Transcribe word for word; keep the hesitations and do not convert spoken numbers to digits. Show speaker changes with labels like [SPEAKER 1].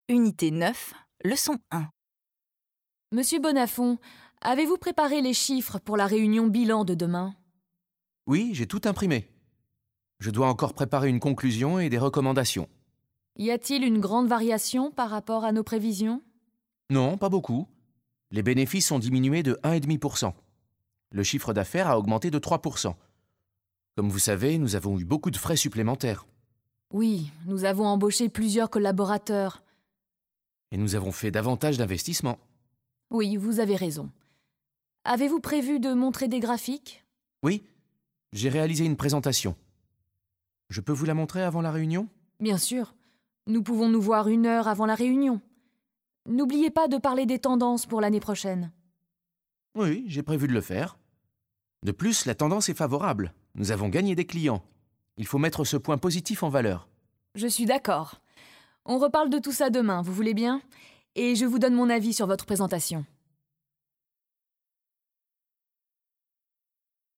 [SPEAKER 1] Unité neuf, leçon un.
[SPEAKER 2] Monsieur Bonnafont, avez-vous préparé les chiffres pour la réunion bilan de demain?
[SPEAKER 3] Oui, j'ai tout imprimé. Je dois encore préparer une conclusion et des recommandations.
[SPEAKER 2] Y a-t-il une grande variation par rapport à nos prévisions?
[SPEAKER 3] Non, pas beaucoup. Les bénéfices ont diminué de un virgule cinq pour cent. Le chiffre d'affaires a augmenté de trois pour cent. Comme vous savez, nous avons eu beaucoup de frais supplémentaires.
[SPEAKER 2] Oui, nous avons embauché plusieurs collaborateurs.
[SPEAKER 3] Et nous avons fait davantage d'investissements.
[SPEAKER 2] Oui, vous avez raison. Avez-vous prévu de montrer des graphiques?
[SPEAKER 3] Oui, j'ai réalisé une présentation. Je peux vous la montrer avant la réunion?
[SPEAKER 2] Bien sûr. Nous pouvons nous voir une heure avant la réunion. N'oubliez pas de parler des tendances pour l'année prochaine.
[SPEAKER 3] Oui, j'ai prévu de le faire. De plus, la tendance est favorable. Nous avons gagné des clients. Il faut mettre ce point positif en valeur.
[SPEAKER 2] Je suis d'accord. On reparle de tout ça demain, vous voulez bien? Et je vous donne mon avis sur votre présentation.